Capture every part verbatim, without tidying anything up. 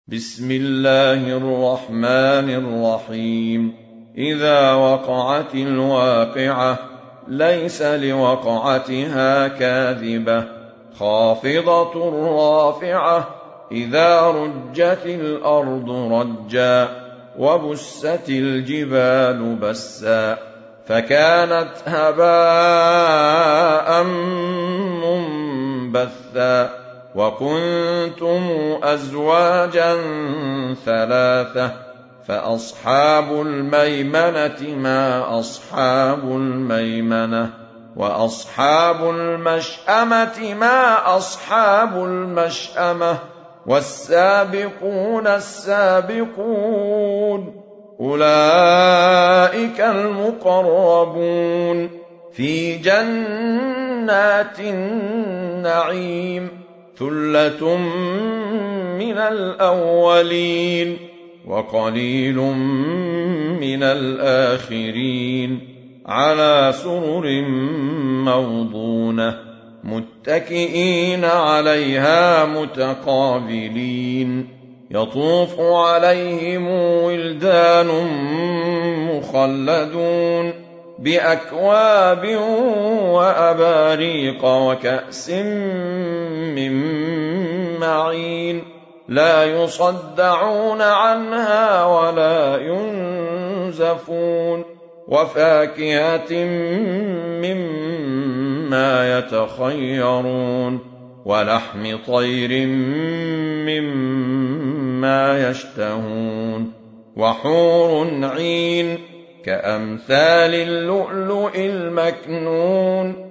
بسم الله الرحمن الرحيم. إذا وقعت الواقعة ليس لوقعتها كاذبة خافضة رافعة إذا رجت الأرض رجا وبست الجبال بسا فكانت هباء منبثا وكنتم أزواجا ثلاثة فأصحاب الميمنة ما أصحاب الميمنة وأصحاب المشأمة ما أصحاب المشأمة والسابقون السابقون أولئك المقربون في جنات النعيم ثلة من الأولين وقليل من الآخرين على سرر موضونة متكئين عليها متقابلين يطوف عليهم ولدان مخلدون بأكواب وأباريق وكأس من معين لا يصدعون عنها ولا ينزفون وفاكهة مما يتخيرون ولحم طير مما يشتهون وحور عين كأمثال اللؤلؤ المكنون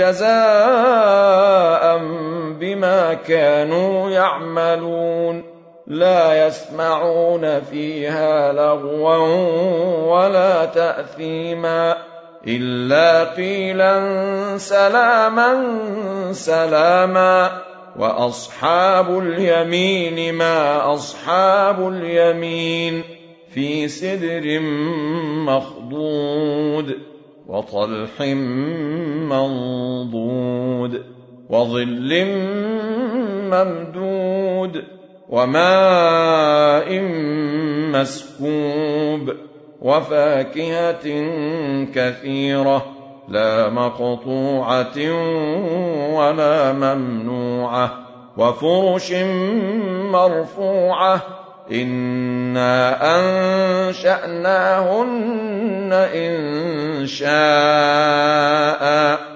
جزاء بما كانوا يعملون لا يسمعون فيها لغوا ولا تأثيما إلا قيلا سلاما سلاما وأصحاب اليمين ما أصحاب اليمين في سدر مخضود وطلح منضود وظل ممدود وماء مسكوب وفاكهة كثيرة لا مقطوعة ولا ممنوعة وفرش مرفوعة إنا أنشأناهن إن شاء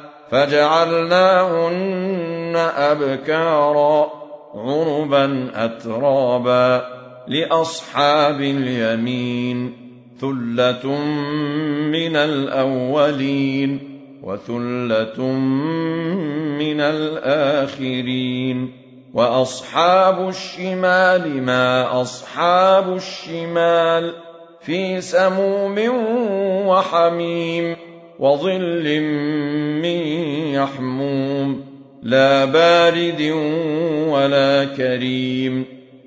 فجعلناهن أبكارا عربا أترابا لأصحاب اليمين ثلة من الأولين وثلة من الآخرين وأصحاب الشمال ما أصحاب الشمال في سموم وحميم وظل من يحموم لا بارد ولا كريم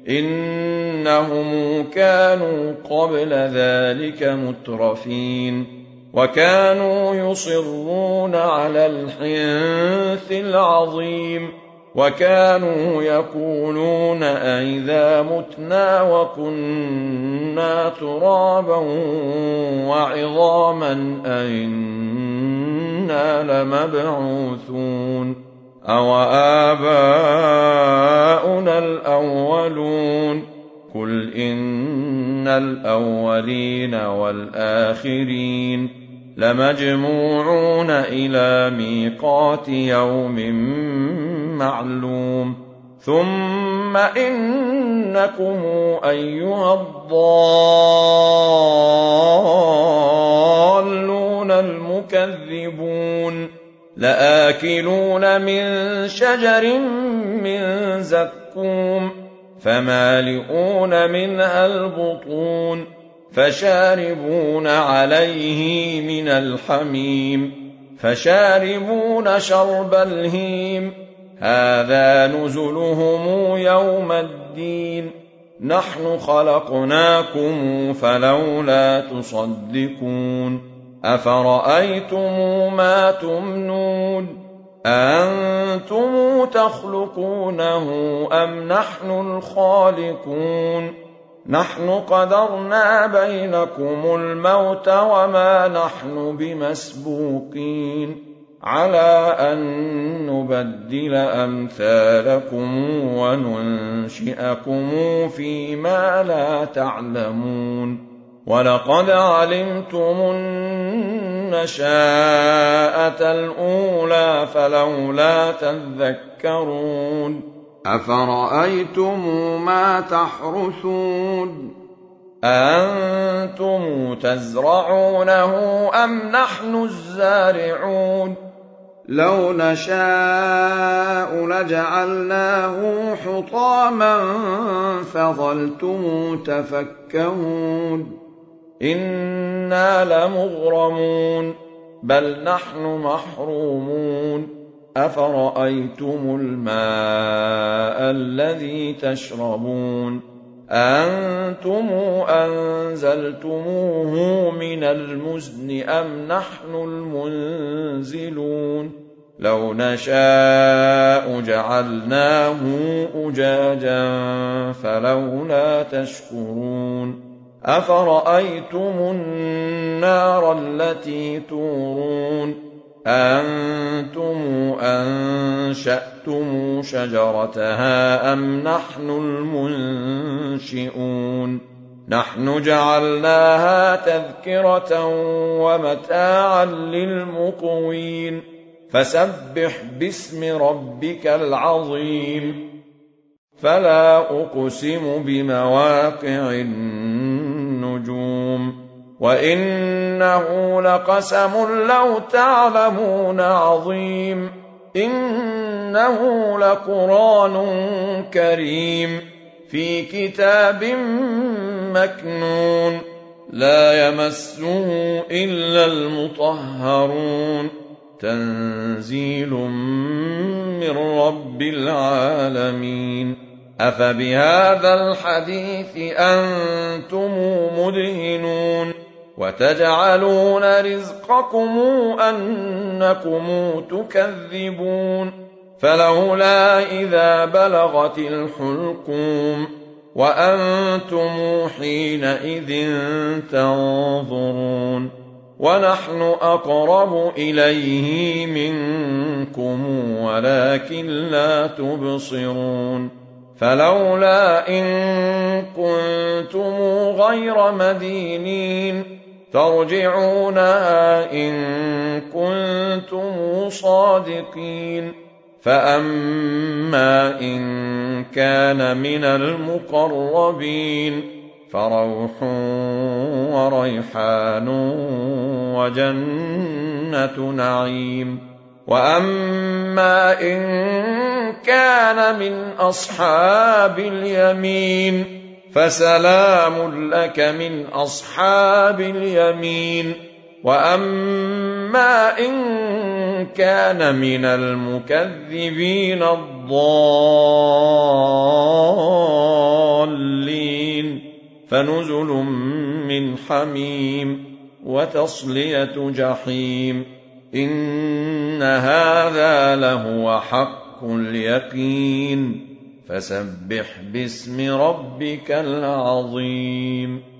إنهم كانوا قبل ذلك مترفين وكانوا يصرون على الحنث العظيم وكانوا يقولون أئذا متنا وكنا ترابا وعظاما أئنا لمبعوثون أو آباؤنا الأولون قل إن الأولين والآخرين لمجموعون إلى ميقات يوم معلوم ثم إنكم أيها الضالون المكذبون لآكلون من شجر من زقوم فمالئون منها البطون فشاربون عليه من الحميم فشاربون شرب الهيم هذا نزلهم يوم الدين نحن خلقناكم فلولا تصدقون أفرأيتم ما تمنون أأنتم تخلقونه أم نحن الخالقون نحن قدرنا بينكم الموت وما نحن بمسبوقين على أن نبدل أمثالكم وننشئكم فيما لا تعلمون ولقد علمتم النشاءة الأولى فلولا تذكرون أفرأيتم ما تحرثون أأنتم تزرعونه أم نحن الزارعون لو نشاء لجعلناه حطاما فظلتم تفكهون إنا لمغرمون بل نحن محرومون أفرأيتم الماء الذي تشربون أأنتم أنزلتموه من المزن أم نحن المنزلون لو نشاء جعلناه أجاجا فلولا تشكرون أفرأيتم النار التي تورون أأنتم أنشأتم شجرتها أم نحن المنشئون نحن جعلناها تذكرة ومتاعا للمقوين فسبح باسم ربك العظيم فلا أقسم بمواقع النجوم وإنه لقسم لو تعلمون عظيم إنه لقرآن كريم في كتاب مكنون لا يمسه إلا المطهرون تنزيل من رب العالمين أفبهذا الحديث أنتم مدهنون وتجعلون رزقكم أنكم تكذبون فلولا إذا بلغت الحلقوم وأنتم حينئذ تنظرون ونحن أقرب إليه منكم ولكن لا تبصرون فلولا إن كنتم غير مدينين ترجعونها إن كنتم صادقين فأما إن كان من المقربين فروح وريحان وجنة نعيم وأما إن كان من أصحاب اليمين فسلام لك من أصحاب اليمين وأما إن كان من المكذبين الضالين فنزل من حميم وتصلية جحيم إن هذا لهو حق اليقين فسبح باسم ربك العظيم